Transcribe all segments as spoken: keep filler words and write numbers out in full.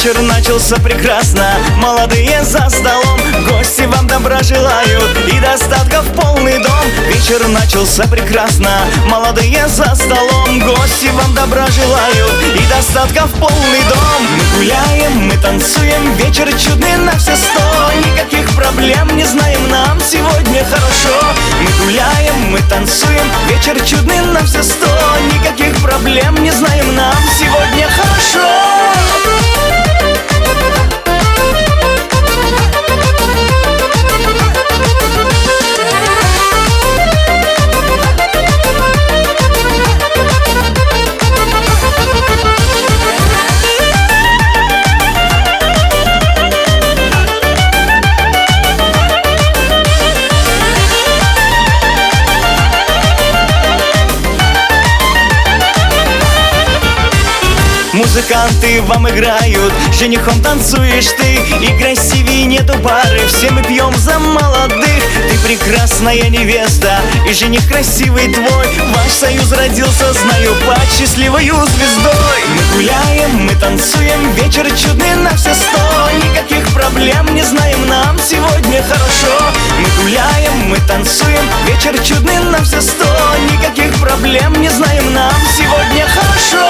Вечер начался прекрасно, молодые за столом, гости вам добра желают и достатка в полный дом. Вечер начался прекрасно, молодые за столом, гости вам добра желают и достатка в полный дом. Мы гуляем, мы танцуем, вечер чудный на все сто, никаких проблем не знаем, нам сегодня хорошо. Мы гуляем, мы танцуем, вечер чудный на все сто, никаких проблем не знаем, нам сегодня хорошо. Музыканты вам играют, женихом танцуешь ты, и красивее нету пары, все мы пьем за молодых. Ты прекрасная невеста, и жених красивый твой, ваш союз родился, знаю, под счастливою звездой. Мы гуляем, мы танцуем, вечер чудный на все сто, никаких проблем не знаем, нам сегодня хорошо. Мы гуляем, мы танцуем, вечер чудный на все сто, никаких проблем не знаем, нам сегодня хорошо.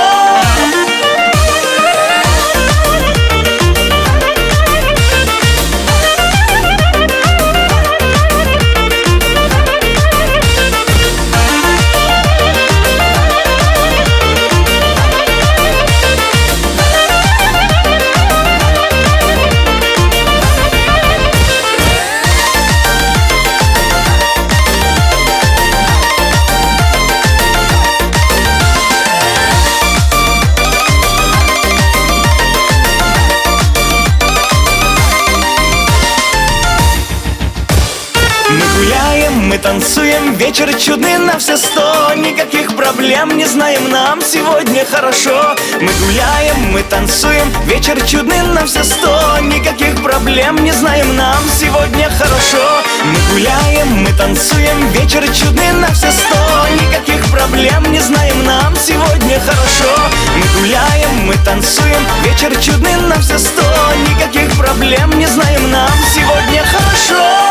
Мы танцуем, вечер чудный на все сто, никаких проблем не знаем, нам сегодня хорошо. Мы гуляем, мы танцуем, вечер чудный на все сто, никаких проблем не знаем, нам сегодня хорошо. Мы гуляем, мы танцуем, вечер чудный на все сто, никаких проблем не знаем, нам сегодня хорошо. Мы гуляем, мы танцуем, вечер чудный на все сто, никаких проблем не знаем, нам сегодня хорошо.